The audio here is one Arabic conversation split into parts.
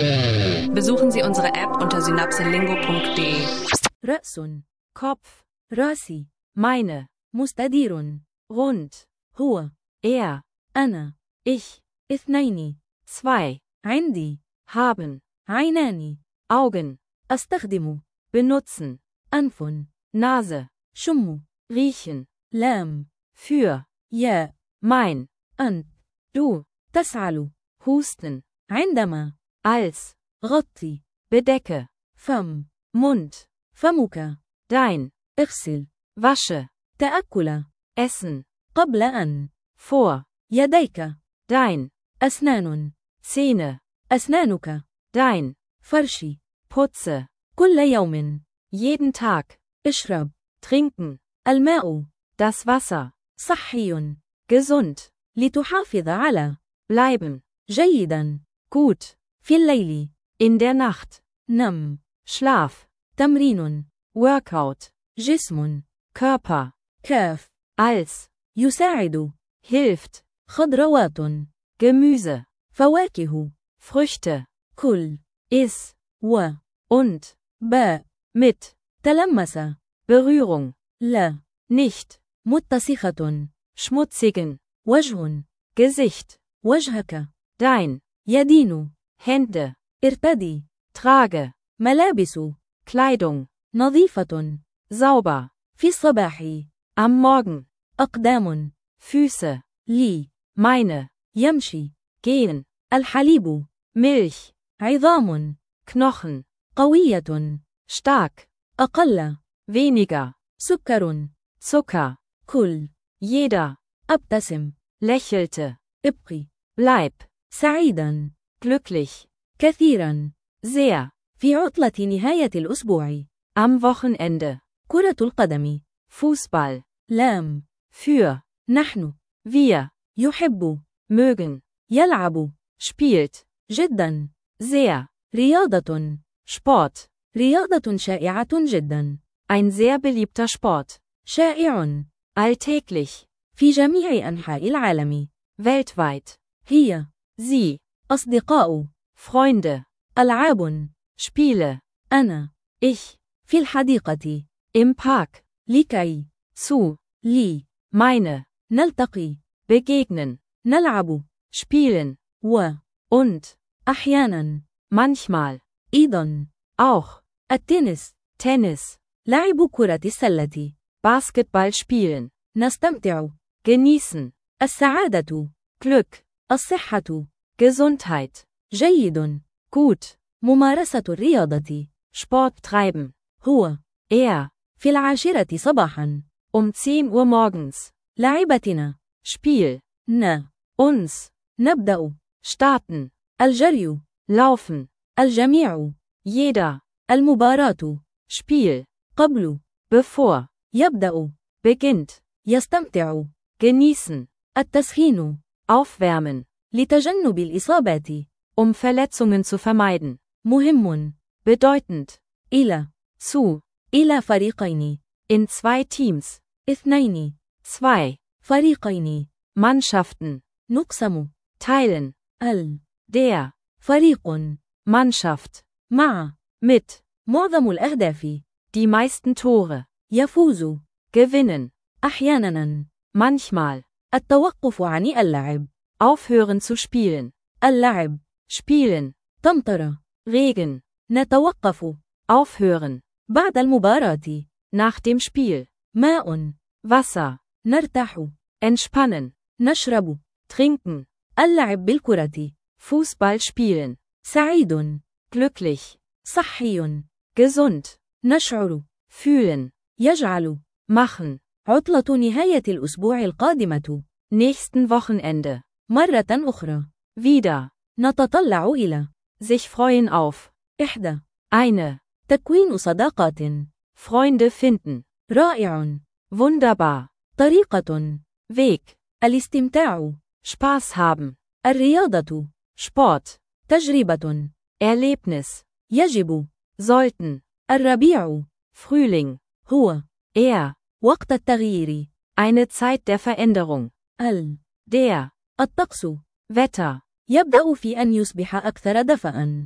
Besuchen Sie unsere App unter synapselingo.de. رأس Kopf راسي meine مستدير rund هو Er, أنا ich, اثنين zwei, عندي haben, عينان Augen, أستخدم benutzen, أنف Nase, شم riechen, لام für, ياء mein, أنت du, تسعل husten, عندما als, غطي bedecke, فم Mund, فمك dein, اغسل wasche, تأكل essen, قبل أن vor, يديك dein, أسنان Zähne, أسنانك dein, فرشي putze, كل يوم jeden Tag, اشرب trinken, الماء das Wasser, صحي gesund, لتحافظ على bleiben, جيدا gut, في الليل in der Nacht, نم Schlaf, تمرين Workout, جسم Körper, كاف als, يساعد hilft, خضروات Gemüse, فواكه Früchte, كل iss, و und, باء mit, تلمس Berührung, لا nicht, متسخة schmutzigen, وجه Gesicht, وجهك dein, يدين Hände, ارتدي trage, ملابس Kleidung, نظيفة sauber, في الصباح am Morgen, أقدام Füße, لي meine, يمشي gehen, الحليب Milch, عظام Knochen, قوية stark, أقل weniger, سكر Zucker, كل jeder, أبتسم lächelte, ابقي bleib, سعيدا glücklich, كثيرا sehr, في عطلة نهاية الأسبوع am Wochenende, كرة القدم Fußball, لام für, نحن wir, يحب mögen, يلعب spielt, جدا sehr, رياضة Sport, رياضة شائعة جدا ein sehr beliebter Sport, شائع alltäglich, في جميع أنحاء العالم weltweit, هي sie, أصدقاء Freunde, ألعاب Spiele, أنا ich, في الحديقة im Park, لكي zu, لي meine, نلتقي begegnen, نلعب spielen, و und, أحيانا manchmal, أيضا auch, التنس Tennis, لعب كرة السلة Basketball spielen, نستمتع genießen, السعادة Glück, الصحة Gesundheit, جيد gut, ممارسة الرياضة Sport treiben, هو er, في 10 صباحا 10 Uhr morgens, لعبتنا Spiel, uns, نبدأ starten, الجري laufen, الجميع jeder, المباراة Spiel, قبل bevor, يبدأ beginnt, يستمتع genießen, التسخين aufwärmen, لتجنب الإصابات Verletzungen zu vermeiden, مهم bedeutend, إلى zu, إلى فريقين in 2 Teams, 2 2, فريقين Mannschaften, نقسم teilen, der, فريق Mannschaft, مع mit, معظم الأهداف die meisten Tore, يفوز gewinnen, أحيانا manchmal, التوقف عن اللعب aufhören zu spielen, اللعب spielen, تمطر Regen, نتوقف aufhören, بعد المباراة nach dem Spiel, ماء Wasser, نرتاح entspannen, نشرب trinken, اللعب بالكرة Fußball spielen, سعيد glücklich, صحي gesund, نشعر fühlen, يجعل machen, عطلة نهاية الأسبوع القادمة nächsten Wochenende, مرة أخرى wieder, نتطلع إلى sich freuen auf, إحدى eine, تكوين صداقات Freunde finden, رائع wunderbar, طريقة Weg, الاستمتاع Spaß haben, الرياضة Sport, تجربة Erlebnis, يجب sollten, الربيع Frühling, هو er, وقت التغيير eine Zeit der Veränderung, der, الطقس Wetter, يبدأ في أن يصبح أكثر دفئا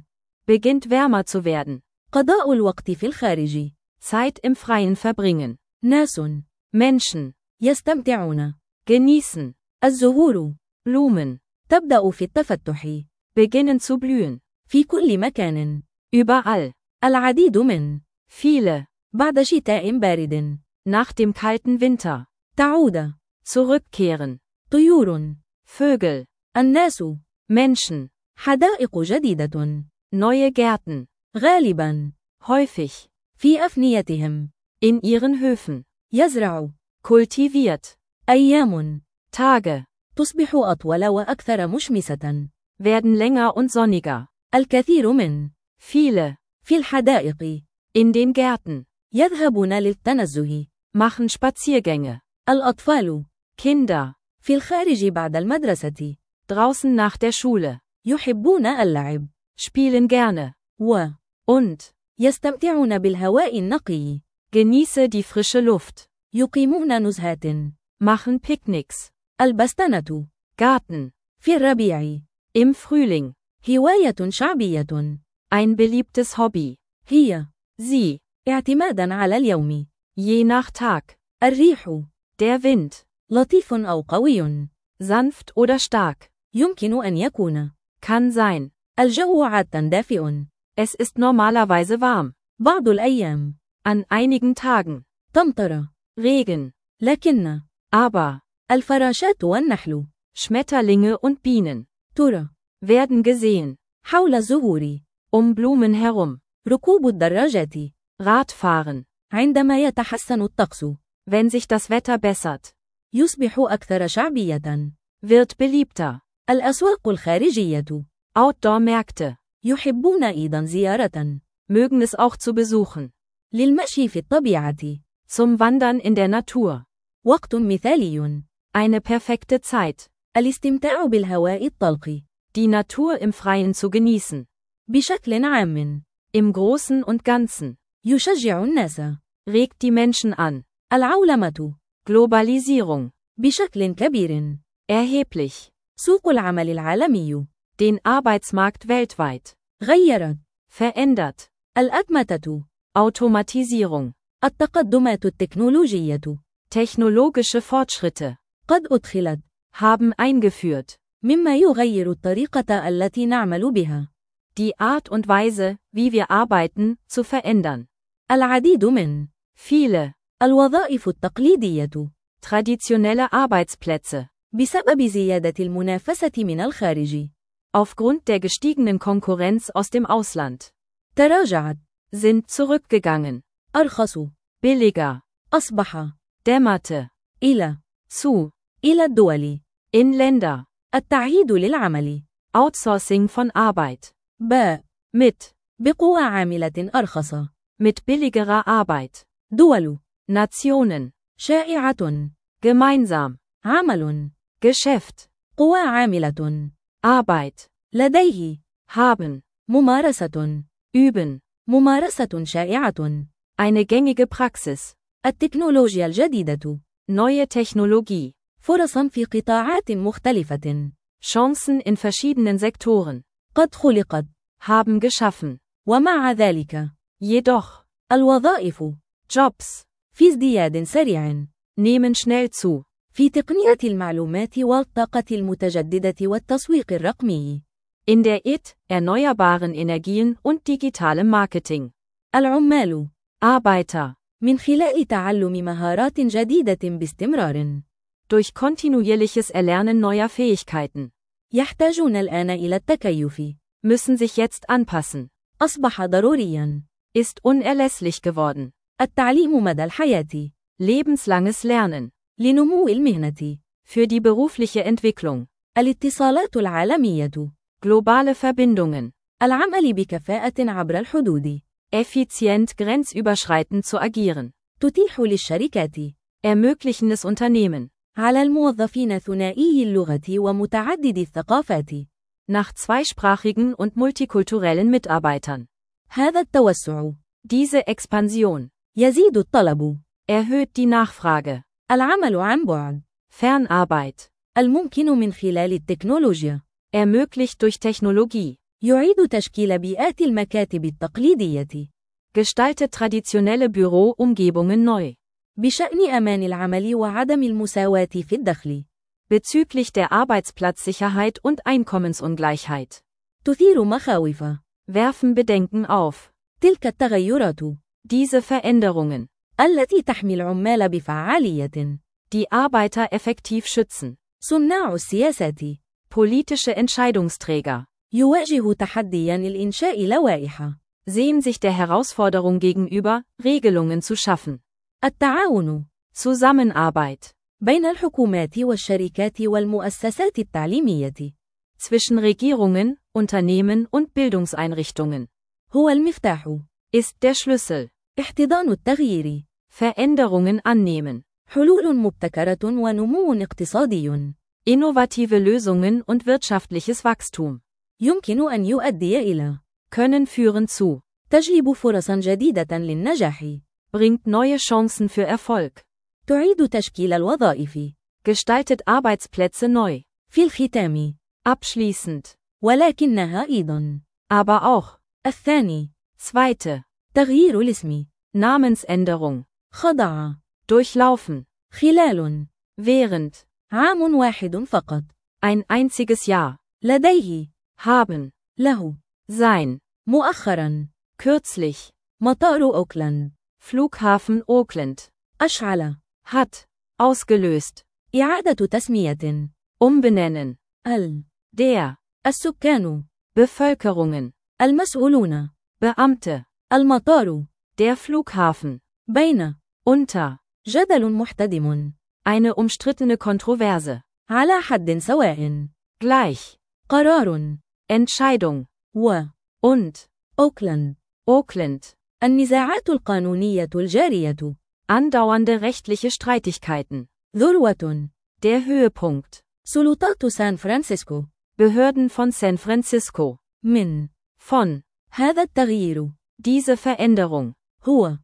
beginnt wärmer zu werden. قضاء الوقت في الخارج. Zeit im Freien verbringen. ناس. Menschen. يستمتعون. Genießen. الزهور. Blumen. تبدأ في التفتح. Beginnen zu blühen. في كل مكان. Überall. العديد من. Viele. بعد شتاء بارد. Nach dem kalten Winter. تعود. Zurückkehren. طيور. Vögel. الناس. Menschen. حدائق جديدة. Neue Gärten. غالبا. Häufig. في أفنيتهم. In ihren Höfen. يزرع. Kultiviert. أيام. Tage. تصبح أطول وأكثر مشمسة. Werden länger und sonniger. الكثير من. Viele. في الحدائق. In den Gärten. يذهبون للتنزه. Machen Spaziergänge. الأطفال. Kinder. في الخارج بعد المدرسة. Draußen nach der Schule. يحبون اللعب. Spielen gerne. و. Und. يستمتعون بالهواء النقي. Genieße die frische Luft. يقيمون نزهات. Machen Picknicks. البستنة. Garten. في الربيع. Im Frühling. هواية شعبية. Ein beliebtes Hobby. هي. Sie. اعتمادا على اليوم. Je nach Tag. الريح. Der Wind. لطيف أو قوي. Sanft oder stark. يمكن أن يكون. Kann sein. الجو عادة دافئ. Es ist normalerweise warm. بعض الأيام. An einigen Tagen. تمطر. Regen. لكن. Aber. الفراشات والنحل. Schmetterlinge und Bienen. ترى. Werden gesehen. حول الزهور. Blumen herum. ركوب الدراجات. Radfahren. عندما يتحسن الطقس. Wenn sich das Wetter bessert. يصبح أكثر شعبية. Wird beliebter. الأسواق الخارجية. Outdoor-Märkte. يحبون أيضا زيارة. Mögen es auch zu besuchen. للمشي في الطبيعة. Zum Wandern in der Natur. وقت مثالي. Eine perfekte Zeit. الاستمتاع بالهواء الطلق. Die Natur im Freien zu genießen. بشكل عام. Im Großen und Ganzen. يشجع الناس. Regt die Menschen an. العولمة. Globalisierung. بشكل كبير. Erheblich. سوق العمل العالمي. Den Arbeitsmarkt weltweit. غيرت. Verändert. الأتمتة. Automatisierung. التقدمات التكنولوجية. Technologische Fortschritte. قد أدخلت. Haben eingeführt. مما يغير الطريقة التي نعمل بها. Die Art und Weise, wie wir arbeiten, zu verändern. العديد من. Viele. الوظائف التقليدية. Traditionelle Arbeitsplätze. بسبب زيادة المنافسة من الخارج. Aufgrund der gestiegenen Konkurrenz aus dem Ausland. تراجعت. Sind zurückgegangen. أرخص. Billiger. أصبح. Dämmerte. إلى. Zu. إلى الدول. In Länder. التعييد للعمل. Outsourcing von Arbeit. باء. Mit. بقوى عاملة أرخص. Mit billigerer Arbeit. دول. Nationen. شائعة. Gemeinsam. عمل. Geschäft. قوى عاملة. Arbeit. لديه. Haben. ممارسة. Üben. ممارسة شائعة. Eine gängige Praxis. التكنولوجيا الجديدة. Neue Technologie. فرصا في قطاعات مختلفة. Chancen in verschiedenen Sektoren. قد خلقت. Haben geschaffen. ومع ذلك. Jedoch. الوظائف. Jobs. في ازدياد سريع. Nehmen schnell zu. في تقنية المعلومات والطاقة المتجددة والتسويق الرقمي. In der erneuerbaren Energien und digitalem Marketing. العمال. Arbeiter. من خلال تعلم مهارات جديدة باستمرار. Durch kontinuierliches Erlernen neuer Fähigkeiten. يحتاجون الآن إلى التكيف. Müssen sich jetzt anpassen. أصبح ضروريا. Ist unerlässlich geworden. التعليم مدى الحياة. Lebenslanges Lernen. لنمو المهنة. Für die berufliche Entwicklung. الاتصالات العالمية. Globale Verbindungen. العمل بكفاءة عبر الحدود. Effizient grenzüberschreitend zu agieren. تتيح للشركات. Ermöglichen es Unternehmen. على الموظفين ثنائي اللغة ومتعدد الثقافات. Nach zweisprachigen und multikulturellen Mitarbeitern. هذا التوسع. Diese Expansion. يزيد الطلب. Erhöht die Nachfrage. العمل عن بعد. Fernarbeit. الممكن من خلال التكنولوجيا. Ermöglicht durch Technologie. يعيد تشكيل بيئات المكاتب التقليدية. Gestaltet traditionelle Büroumgebungen neu. بشأن أمان العمل وعدم المساواة في الدخل. Bezüglich der Arbeitsplatzsicherheit und Einkommensungleichheit. تثير مخاوف. Werfen Bedenken auf. تلك التغيرات. Diese Veränderungen. التي تحمي العمال بفعالية. Die Arbeiter effektiv schützen. صناع السياسات. Politische Entscheidungsträger. يواجه تحديا لإنشاء لوائح. Sehen sich der Herausforderung gegenüber, Regelungen zu schaffen. التعاون. Zusammenarbeit. بين الحكومات والشركات والمؤسسات التعليمية. Zwischen Regierungen, Unternehmen und Bildungseinrichtungen. هو المفتاح. Ist der Schlüssel. احتضان التغيير. Veränderungen annehmen. حلول مبتكرة ونمو اقتصادي. Innovative Lösungen und wirtschaftliches Wachstum. يمكن أن يؤدي إلى. Können führen zu. تجلب فرصا جديدة للنجاح. Bringt neue Chancen für Erfolg. تعيد تشكيل الوظائف. Gestaltet Arbeitsplätze neu. في الختام. Abschließend. ولكنها أيضا. Aber auch. الثاني. Zweite. تغيير الاسم. Namensänderung. خضع. Durchlaufen. خلال. Während. عام واحد فقط. Ein einziges Jahr. لديه. Haben. له. Sein. مؤخرا. Kürzlich. مطار أوكلاند. Flughafen Auckland. أشعل. Hat. Ausgelöst. إعادة تسمية. Umbenennen. Der. Der. السكان. Bevölkerungen. المسؤولون. Beamte. المطار. Der Flughafen. بين. Unter. جدل محتدم. Eine umstrittene Kontroverse. على حد سواء. Gleich. قرار. Entscheidung. Und. أوكلاند. Auckland. النزاعات القانونية الجارية. Andauernde rechtliche Streitigkeiten. ذروة. Der Höhepunkt. سلطات سان فرانسيسكو. Behörden von San Francisco. من. Von. هذا التغيير. Diese Veränderung. هو.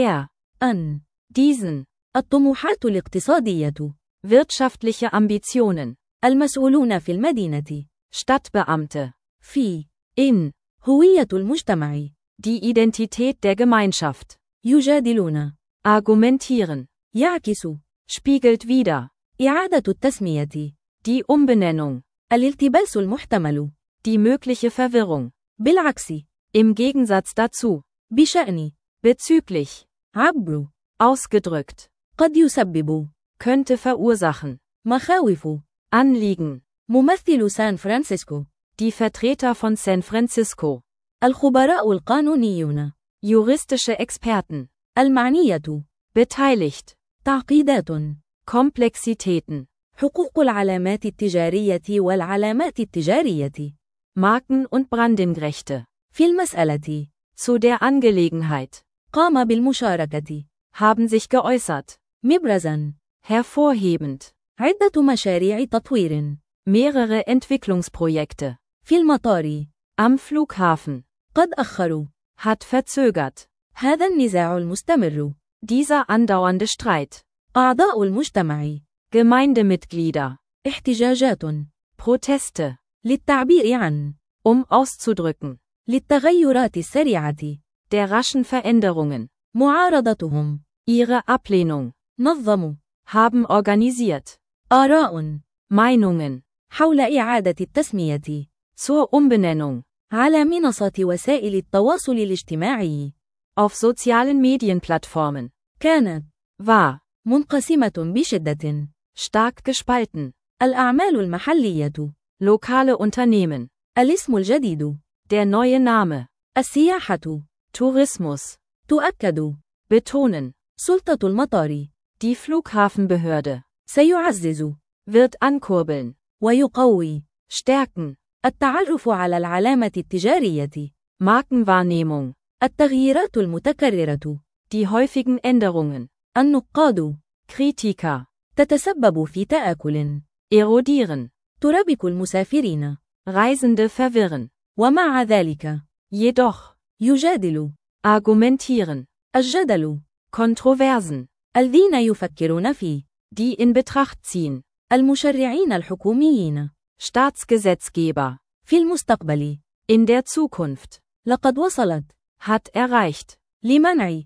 أن. Diesen. الطموحات الاقتصادية. Wirtschaftliche Ambitionen. المسؤولون في المدينة. Stadtbeamte. في. In. هوية المجتمع. Die Identität der Gemeinschaft. يجادلون. Argumentieren. يعكس. Spiegelt wider. إعادة التسمية. Die Umbenennung. الالتباس المحتمل. Die mögliche Verwirrung. بالعكس. Im Gegensatz dazu. بشأن. Bezüglich. عبر. Ausgedrückt. قد يسبب. Könnte verursachen. مخاوف. Anliegen. ممثل سان فرانسيسكو. Die Vertreter von San Francisco. الخبراء القانونيون. Juristische Experten. المعنية. Beteiligt. تعقيدات. Komplexitäten. حقوق العلامات التجارية والعلامات التجارية. Marken- und Brandingrechte. في المسألة. Zu der Angelegenheit. قام بالمشاركة. Haben sich geäußert. مبرزا. Hervorhebend. عدة مشاريع تطوير. Mehrere Entwicklungsprojekte. في المطار. Am Flughafen. قد أخروا. Hat verzögert. هذا النزاع المستمر. Dieser andauernde Streit. أعضاء المجتمع. Gemeindemitglieder. احتجاجات. Proteste. للتعبير عن. Auszudrücken. للتغيرات السريعة. Der raschen Veränderungen. معارضتهم. Ihre Ablehnung. نظموا. Haben organisiert. آراء. Meinungen. حول إعادة التسمية. Zur Umbenennung. على منصات وسائل التواصل الاجتماعي. Auf sozialen Medienplattformen. كانت. War. منقسمة بشدة. Stark gespalten. الأعمال المحلية. Lokale Unternehmen. الاسم الجديد. Der neue Name. السياحة. Tourismus. تؤكد. Betonen. سلطة المطار. Die Flughafenbehörde. سيعزز. Wird ankurbeln. ويقوي. Stärken. التعرف على العلامة التجارية. Markenwahrnehmung. التغييرات المتكررة. Die häufigen Änderungen. النقاد. Kritiker. تتسبب في تآكل. Erodieren. تربك المسافرين. Reisende verwirren. ومع ذلك. Jedoch. يجادل. Argumentieren. الجدل. Kontroversen. الذين يفكرون في. Die in Betracht ziehen. المشرعين الحكوميين. Staatsgesetzgeber. في المستقبل. In der Zukunft. لقد وصلت. Hat erreicht. لمنع.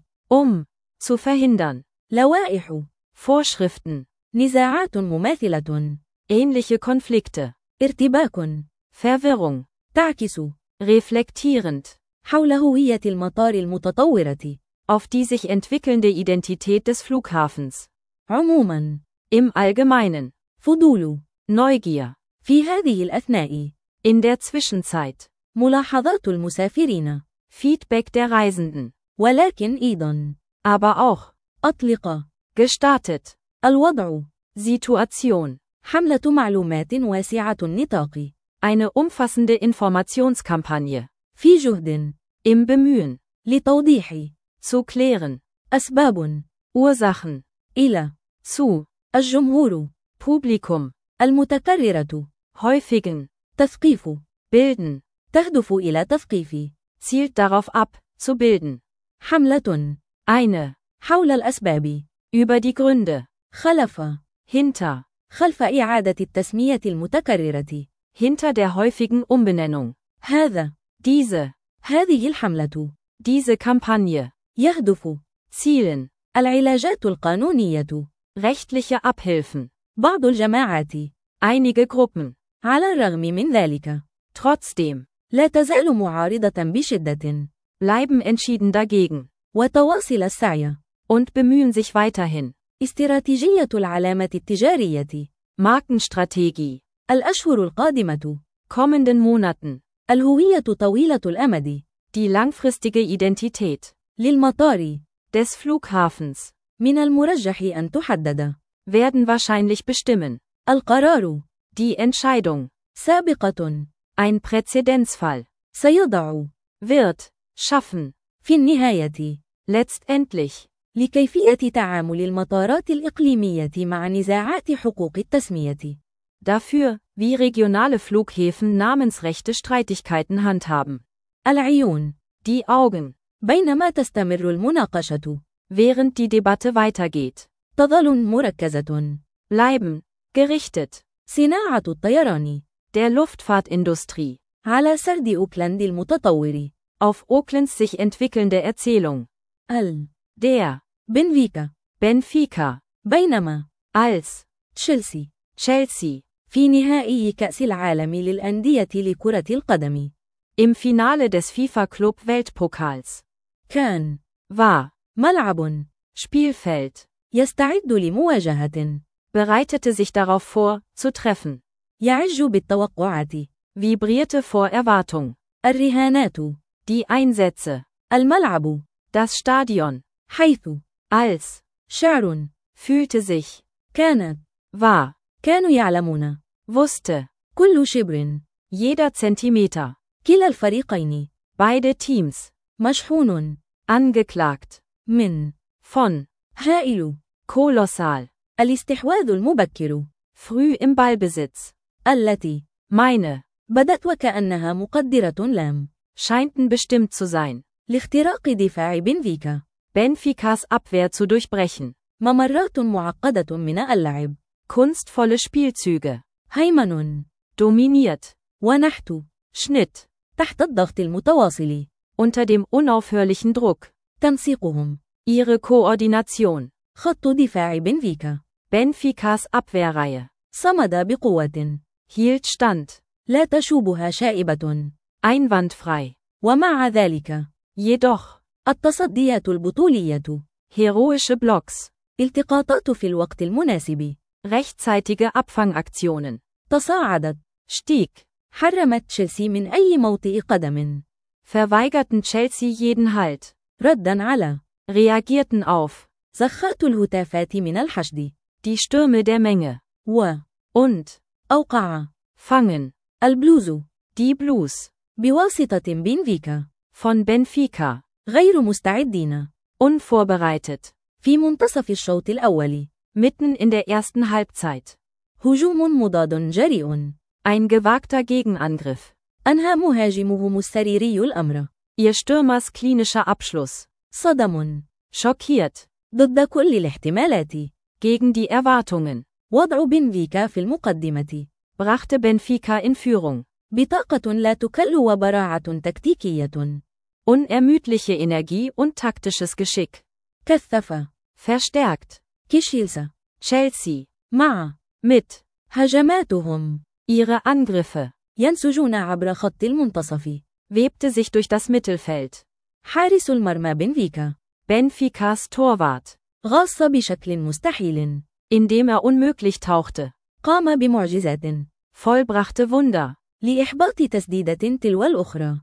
Zu verhindern. لوائح. Vorschriften. نزاعات مماثلة. Ähnliche Konflikte. ارتباك. Verwirrung. تعكس. Reflektierend. حول هوية المطار المتطورة. Auf die sich entwickelnde Identität des Flughafens. عموما. Im Allgemeinen. فضول. Neugier. في هذه الأثناء. In der Zwischenzeit. ملاحظات المسافرين. Feedback der Reisenden. ولكن أيضا. Aber auch. أطلق. Gestartet. الوضع. Situation. حملة معلومات واسعة النطاق. Eine umfassende Informationskampagne. في جهد. Im Bemühen. لتوضيح. Zu klären. أسباب. Ursachen. إلى. Zu. الجمهور. Publikum. المتكررة. Häufigen. تثقيف. Bilden. تهدف إلى تثقيف. Zielt darauf ab, zu bilden. حملة. Eine. حول الأسباب. Über die Gründe. خلف. Hinter. خلف إعادة التسمية المتكررة. Hinter der häufigen Umbenennung. هذا. Diese. هذه الحملة. Diese Kampagne. يهدف. Zielen. العلاجات القانونية. Rechtliche Abhilfen. بعض الجماعات. Einige Gruppen. على الرغم من ذلك. Trotzdem. لا تزال معارضة بشدة. Bleiben entschieden dagegen. وتواصل السعي. Und bemühen sich weiterhin. استراتيجية العلامة التجارية. Markenstrategie. الأشهر القادمة. Kommenden Monaten. الهوية طويلة الأمد. Die langfristige Identität. للمطار. Des Flughafens. من المرجح أن تحدد. Werden wahrscheinlich bestimmen. القرار. Die Entscheidung. سابقة. Ein Präzedenzfall. سيضع. Wird. Schaffen. في النهاية. Letztendlich. لكيفية تعامل المطارات الإقليمية مع نزاعات حقوق التسمية. Dafür, wie regionale Flughäfen namensrechte Streitigkeiten handhaben. العيون. Die Augen. بينما تستمر المناقشة. Während die Debatte weitergeht. تظل مركزة. Bleiben. Gerichtet. صناعة الطيران. Der Luftfahrtindustrie. على سرد أوكلاند المتطور. Auf Aucklands sich entwickelnde Erzählung. Der. بنفيكا. بينما. Als. Chelsea. في نهائي كأس العالم للأندية لكرة القدم. Im Finale des FIFA-Club Weltpokals. كان. War. ملعب. Spielfeld. يستعد لمواجهة. Bereitete sich darauf vor, zu treffen. يعج بالتوقعات. Vibrierte vor Erwartung. الرهانات. Die Einsätze. الملعب. Das Stadion. حيث. Als. شعر. Fühlte sich. كانت. War. كانوا يعلمون. Wusste. كل شبر. Jeder Zentimeter. كلا الفريقين. Beide Teams. مشحون. Angeklagt. من. Von. هائل. Kolossal. الاستحواذ المبكر. Früh im Ballbesitz. التي. Meine. بدت وكأنها مقدرة لام. Scheinten bestimmt zu sein. لاختراق دفاع بنفيكا. Benficas Abwehr zu durchbrechen. ممرات معقدة من اللعب. Kunstvolle Spielzüge. هيمن. Dominiert. ونحت. Schnitt. تحت الضغط المتواصل. Unter dem unaufhörlichen Druck. تنسيقهم. Ihre Koordination. خط دفاع بنفيكا. Benficas Abwehrreihe. صمد بقوة. Hielt stand. لا تشوبها شائبة. Einwandfrei. ومع ذلك. Jedoch. التصديات البطولية. Heroische Blocks. التقاطات في الوقت المناسب. Rechtzeitige Abfangaktionen. تصاعدت. Stieg. حرمت تشيلسي من أي موطئ قدم. Verweigerten Chelsea jeden Halt. ردًا على. Reagierten auf. زخات الهتافات من الحشد. Die Stürme der Menge. Und. أوقع. Fangen. البلوز. Die Blues. بواسطة بنفيكا. Von Benfica. غير مستعدين. Unvorbereitet. في منتصف الشوط الأول. Mitten in der ersten Halbzeit. هجوم مضاد جريء. Ein gewagter Gegenangriff. أنهى مهاجمهم السريري الأمر. Ihr Stürmers klinischer Abschluss. صدم. Schockiert. ضد كل الاحتمالات. Gegen die Erwartungen. وضع بنفيكا في المقدمة. Brachte Benfica in Führung. بطاقة لا تكل وبراعة تكتيكية. Unermüdliche Energie und taktisches Geschick. كثف. Verstärkt. كيشيلسا. Chelsea. مع. Mit. هجماتهم. Ihre Angriffe. ينسجون عبر خط المنتصف. Webte sich durch das Mittelfeld. حارس المرمى بنفيكا. Benficas Torwart. غاص بشكل مستحيل. Indem unmöglich tauchte. قام بمعجزات. Vollbrachte Wunder. لإحباط تسديدة تلو الأخرى.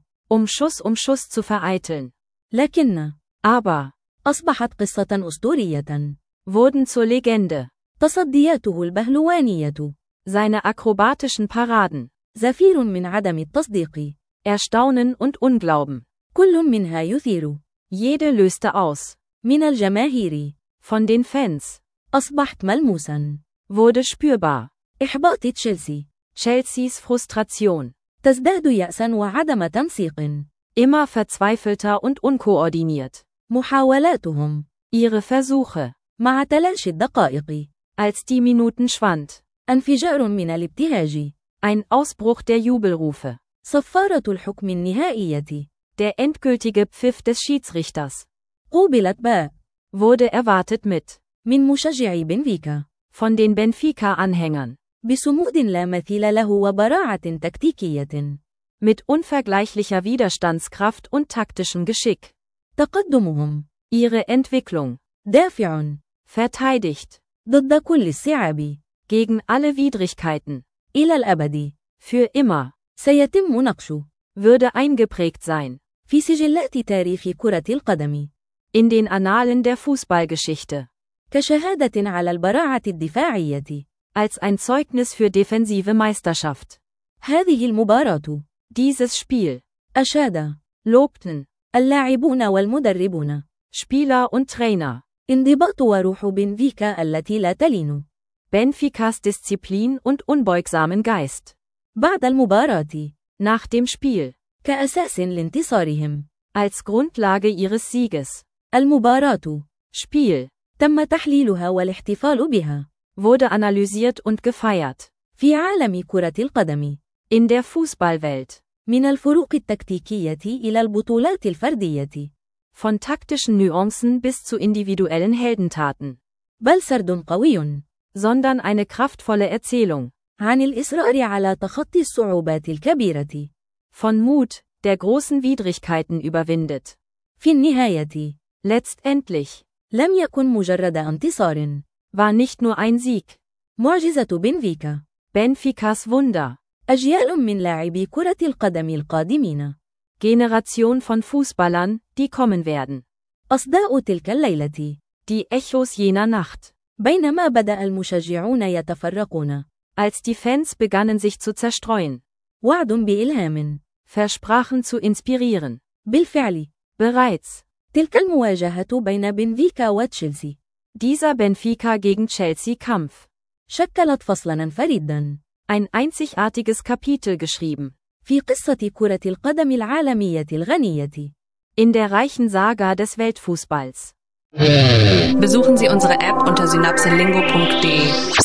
Schuss zu vereiteln. لكن. Aber. أصبحت قصة أسطورية. Wurden zur Legende. تصدياته البهلوانية. Seine akrobatischen Paraden. زفير من عدم التصديق. Erstaunen und Unglauben. كل منها يثير. Jede löste aus. من الجماهير. Von den Fans. أصبحت ملموسا. Wurde spürbar. إحباط تشيلسي. Chelseas Frustration. تزداد يأسا وعدم تنسيق. Immer verzweifelter und unkoordiniert. محاولاتهم. Ihre Versuche. مع تلاشي الدقائق. Als die Minuten schwand. انفجار من الابتهاج. Ein Ausbruch der Jubelrufe. صفارة الحكم النهائية. Der endgültige Pfiff des Schiedsrichters. قوبلت باء. Wurde erwartet mit. من مشجعي بنفيكا. Von den Benfica-Anhängern. بصمود لا مثيل له وبراعة تكتيكية. Mit unvergleichlicher Widerstandskraft und taktischem Geschick. تقدمهم. Ihre Entwicklung. دافع. Verteidigt. ضد كل الصعاب. Gegen alle Widrigkeiten. إلى الأبد. Für immer. سيتم نقش. Würde eingeprägt sein. في سجلات تاريخ كرة القدم. In den Annalen der Fußballgeschichte. كشهادة على البراعة الدفاعية. Als ein Zeugnis für defensive Meisterschaft. هذه المباراة. Dieses Spiel. أشاد. Lobten. اللاعبون والمدربون. Spieler und Trainer. انضباط وروح بنفيكا التي لا تلين. Benficas Disziplin und unbeugsamen Geist. بعد المباراة. Nach dem Spiel. كأساس لانتصارهم. Als Grundlage ihres Sieges. المباراة. Spiel. تم تحليلها والاحتفال بها. Wurde analysiert und gefeiert. في عالم كرة القدم. In der Fußballwelt. من الفروق التكتيكية إلى البطولات الفردية. Von taktischen Nuancen bis zu individuellen Heldentaten. بل سرد قوي. Sondern eine kraftvolle Erzählung. عن الإصرار على تخطي الصعوبات الكبيرة. Von Mut, der großen Widrigkeiten überwindet. في النهاية. Letztendlich. لم يكن مجرد انتصار. War nicht nur ein Sieg. معجزة بنفيكا. Benficas Wunder. أجيال من لاعبي كرة القدم القادمين. Generation von Fußballern, die kommen werden. أصداء تلك الليلة. Die Echos jener Nacht. بينما بدأ المشجعون يتفرقون. Als die Fans begannen sich zu zerstreuen. وعد بإلهام. Versprachen zu inspirieren. بالفعل. Bereits. تلك المواجهة بين بنفيكا وتشيلسي. Dieser Benfica gegen Chelsea Kampf. شكلت فصلاً فريداً. Ein einzigartiges Kapitel geschrieben. في قصة كرة القدم العالمية الغنية. In der reichen Saga des Weltfußballs. Besuchen Sie unsere App unter synapselingo.de.